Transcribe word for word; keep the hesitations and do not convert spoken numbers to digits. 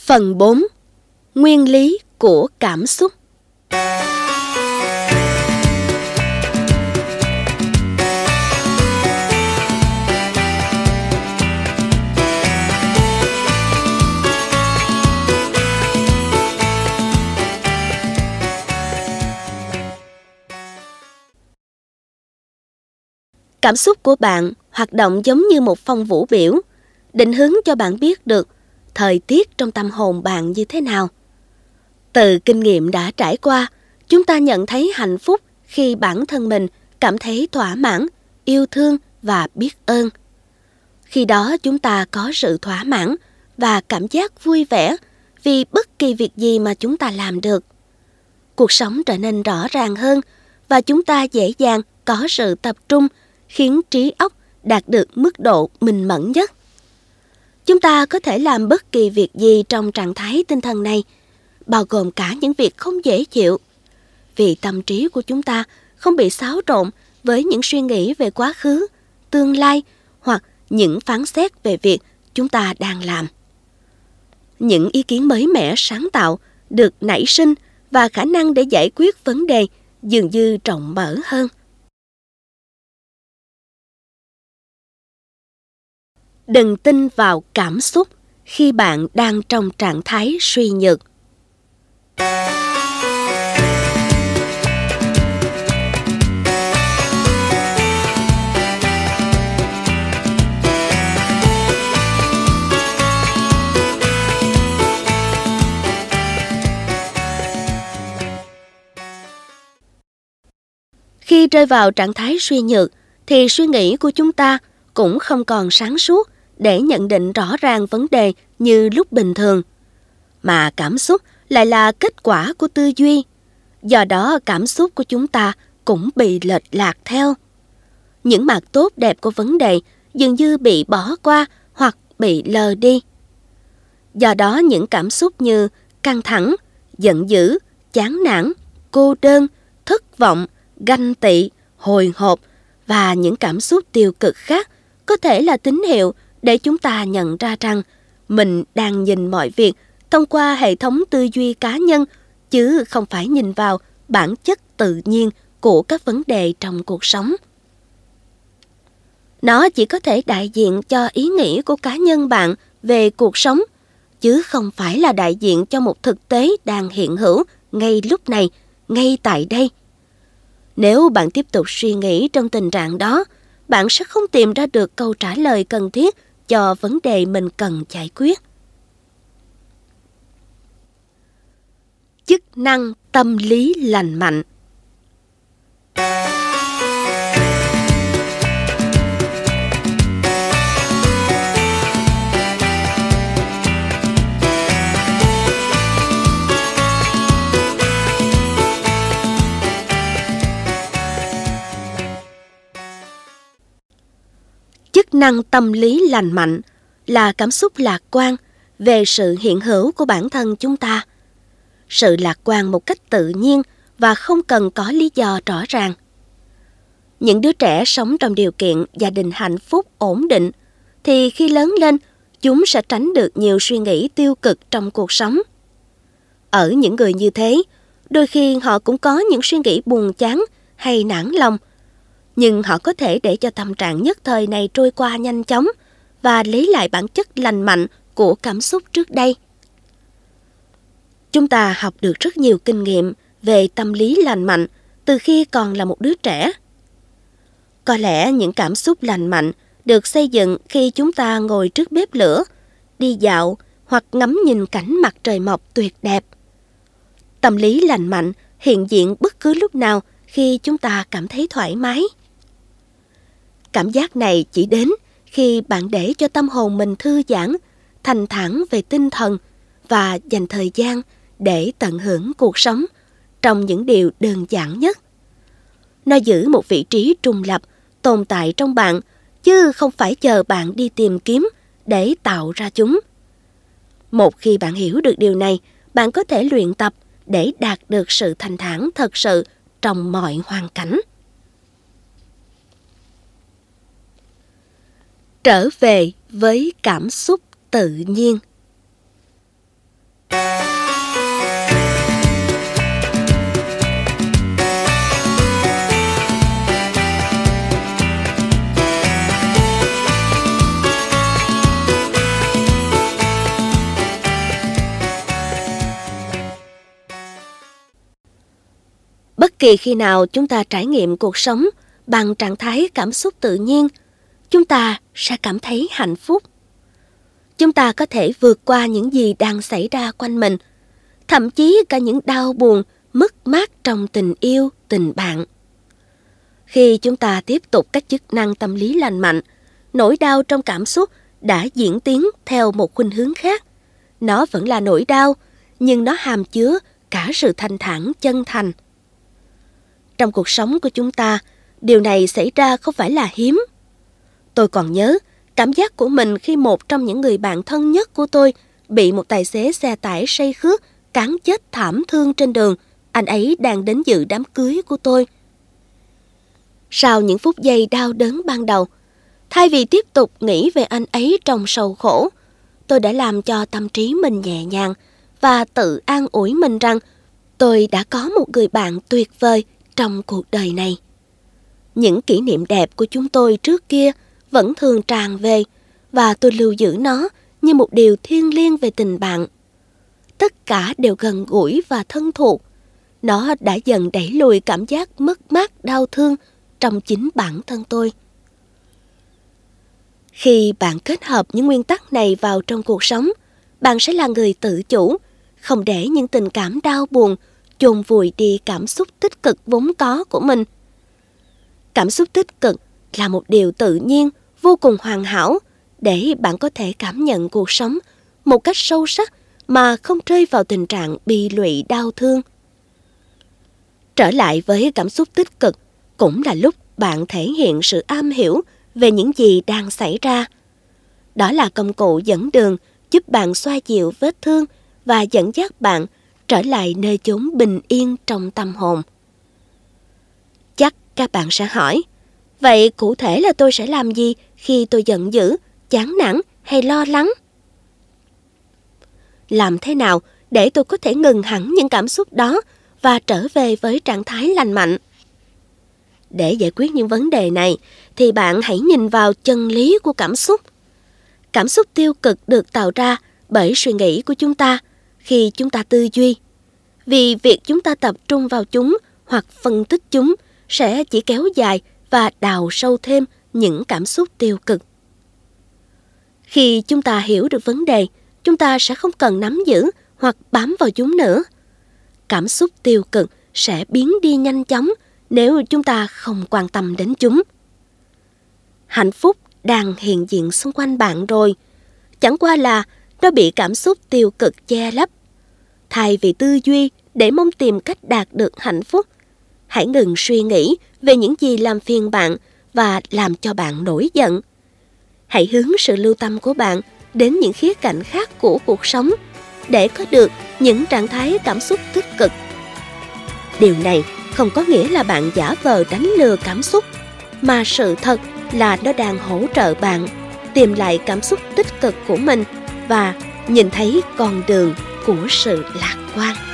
Phần bốn. Nguyên lý của cảm xúc. Cảm xúc của bạn hoạt động giống như một phong vũ biểu, định hướng cho bạn biết được thời tiết trong tâm hồn bạn như thế nào. Từ kinh nghiệm đã trải qua, chúng ta nhận thấy hạnh phúc khi bản thân mình cảm thấy thỏa mãn, yêu thương và biết ơn. Khi đó chúng ta có sự thỏa mãn và cảm giác vui vẻ vì bất kỳ việc gì mà chúng ta làm được. Cuộc sống trở nên rõ ràng hơn và chúng ta dễ dàng có sự tập trung, khiến trí óc đạt được mức độ minh mẫn nhất. Chúng ta có thể làm bất kỳ việc gì trong trạng thái tinh thần này, bao gồm cả những việc không dễ chịu, vì tâm trí của chúng ta không bị xáo trộn với những suy nghĩ về quá khứ, tương lai hoặc những phán xét về việc chúng ta đang làm. Những ý kiến mới mẻ, sáng tạo được nảy sinh và khả năng để giải quyết vấn đề dường như rộng mở hơn. Đừng tin vào cảm xúc khi bạn đang trong trạng thái suy nhược. Khi rơi vào trạng thái suy nhược, thì suy nghĩ của chúng ta cũng không còn sáng suốt để nhận định rõ ràng vấn đề như lúc bình thường. Mà cảm xúc lại là kết quả của tư duy. Do đó cảm xúc của chúng ta cũng bị lệch lạc theo. Những mặt tốt đẹp của vấn đề dường như bị bỏ qua hoặc bị lờ đi. Do đó những cảm xúc như căng thẳng, giận dữ, chán nản, cô đơn, thất vọng, ganh tị, hồi hộp và những cảm xúc tiêu cực khác có thể là tín hiệu để chúng ta nhận ra rằng mình đang nhìn mọi việc thông qua hệ thống tư duy cá nhân, chứ không phải nhìn vào bản chất tự nhiên của các vấn đề trong cuộc sống. Nó chỉ có thể đại diện cho ý nghĩ của cá nhân bạn về cuộc sống, chứ không phải là đại diện cho một thực tế đang hiện hữu ngay lúc này, ngay tại đây. Nếu bạn tiếp tục suy nghĩ trong tình trạng đó, bạn sẽ không tìm ra được câu trả lời cần thiết cho vấn đề mình cần giải quyết. Chức năng tâm lý lành mạnh. Chức năng tâm lý lành mạnh là cảm xúc lạc quan về sự hiện hữu của bản thân chúng ta. Sự lạc quan một cách tự nhiên và không cần có lý do rõ ràng. Những đứa trẻ sống trong điều kiện gia đình hạnh phúc ổn định thì khi lớn lên, chúng sẽ tránh được nhiều suy nghĩ tiêu cực trong cuộc sống. Ở những người như thế, đôi khi họ cũng có những suy nghĩ buồn chán hay nản lòng, nhưng họ có thể để cho tâm trạng nhất thời này trôi qua nhanh chóng và lấy lại bản chất lành mạnh của cảm xúc trước đây. Chúng ta học được rất nhiều kinh nghiệm về tâm lý lành mạnh từ khi còn là một đứa trẻ. Có lẽ những cảm xúc lành mạnh được xây dựng khi chúng ta ngồi trước bếp lửa, đi dạo hoặc ngắm nhìn cảnh mặt trời mọc tuyệt đẹp. Tâm lý lành mạnh hiện diện bất cứ lúc nào khi chúng ta cảm thấy thoải mái. Cảm giác này chỉ đến khi bạn để cho tâm hồn mình thư giãn, thanh thản về tinh thần và dành thời gian để tận hưởng cuộc sống trong những điều đơn giản nhất. Nó giữ một vị trí trung lập, tồn tại trong bạn, chứ không phải chờ bạn đi tìm kiếm để tạo ra chúng. Một khi bạn hiểu được điều này, bạn có thể luyện tập để đạt được sự thanh thản thật sự trong mọi hoàn cảnh. Trở về với cảm xúc tự nhiên. Bất kỳ khi nào chúng ta trải nghiệm cuộc sống bằng trạng thái cảm xúc tự nhiên, chúng ta sẽ cảm thấy hạnh phúc. Chúng ta có thể vượt qua những gì đang xảy ra quanh mình, thậm chí cả những đau buồn, mất mát trong tình yêu, tình bạn. Khi chúng ta tiếp tục các chức năng tâm lý lành mạnh, nỗi đau trong cảm xúc đã diễn tiến theo một khuynh hướng khác. Nó vẫn là nỗi đau, nhưng nó hàm chứa cả sự thanh thản chân thành. Trong cuộc sống của chúng ta, điều này xảy ra không phải là hiếm. Tôi còn nhớ cảm giác của mình khi một trong những người bạn thân nhất của tôi bị một tài xế xe tải say khướt cán chết thảm thương trên đường. Anh ấy đang đến dự đám cưới của tôi. Sau những phút giây đau đớn ban đầu, thay vì tiếp tục nghĩ về anh ấy trong sầu khổ, tôi đã làm cho tâm trí mình nhẹ nhàng và tự an ủi mình rằng tôi đã có một người bạn tuyệt vời trong cuộc đời này. Những kỷ niệm đẹp của chúng tôi trước kia vẫn thường tràn về, và tôi lưu giữ nó như một điều thiêng liêng về tình bạn. Tất cả đều gần gũi và thân thuộc. Nó đã dần đẩy lùi cảm giác mất mát đau thương trong chính bản thân tôi. Khi bạn kết hợp những nguyên tắc này vào trong cuộc sống, bạn sẽ là người tự chủ, không để những tình cảm đau buồn chôn vùi đi cảm xúc tích cực vốn có của mình. Cảm xúc tích cực là một điều tự nhiên, vô cùng hoàn hảo để bạn có thể cảm nhận cuộc sống một cách sâu sắc mà không rơi vào tình trạng bi lụy đau thương. Trở lại với cảm xúc tích cực cũng là lúc bạn thể hiện sự am hiểu về những gì đang xảy ra. Đó là công cụ dẫn đường giúp bạn xoa dịu vết thương và dẫn dắt bạn trở lại nơi chốn bình yên trong tâm hồn. Chắc các bạn sẽ hỏi, vậy cụ thể là tôi sẽ làm gì khi tôi giận dữ, chán nản hay lo lắng? Làm thế nào để tôi có thể ngừng hẳn những cảm xúc đó và trở về với trạng thái lành mạnh? Để giải quyết những vấn đề này thì bạn hãy nhìn vào chân lý của cảm xúc. Cảm xúc tiêu cực được tạo ra bởi suy nghĩ của chúng ta khi chúng ta tư duy. Vì việc chúng ta tập trung vào chúng hoặc phân tích chúng sẽ chỉ kéo dài và đào sâu thêm những cảm xúc tiêu cực. Khi chúng ta hiểu được vấn đề, chúng ta sẽ không cần nắm giữ hoặc bám vào chúng nữa. Cảm xúc tiêu cực sẽ biến đi nhanh chóng nếu chúng ta không quan tâm đến chúng. Hạnh phúc đang hiện diện xung quanh bạn rồi, chẳng qua là nó bị cảm xúc tiêu cực che lấp. Thay vì tư duy để mong tìm cách đạt được hạnh phúc, hãy ngừng suy nghĩ về những gì làm phiền bạn và làm cho bạn nổi giận. Hãy hướng sự lưu tâm của bạn đến những khía cạnh khác của cuộc sống để có được những trạng thái cảm xúc tích cực. Điều này không có nghĩa là bạn giả vờ đánh lừa cảm xúc, mà sự thật là nó đang hỗ trợ bạn tìm lại cảm xúc tích cực của mình và nhìn thấy con đường của sự lạc quan.